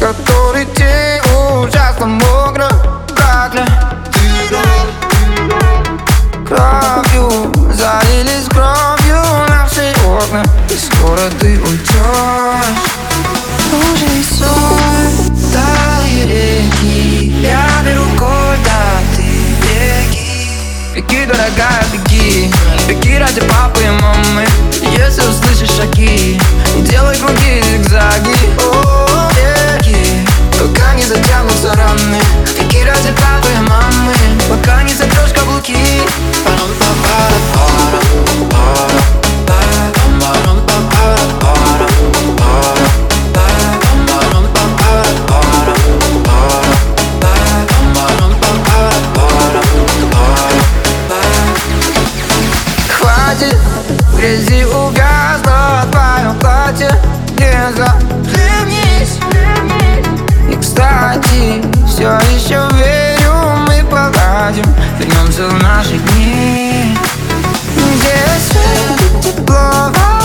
который день ужасно мокро проклят. Кровью залились кровью наши окна, и скоро ты уйдешь. Уже сон, талые реки, я беру куда ты беги. Беги, дорогая, беги, беги ради папы и мамы. Если услышишь шаги, делай круги, зигзаги. О, беги, пока не затянутся раны. Беги ради папы и мамы, пока не сотрешь каблуки. Хватит, в грязи увязло твое платье, не захлебнись. И, кстати, все еще верю, мы поладим, вернемся в наши дни, где свет, тепло,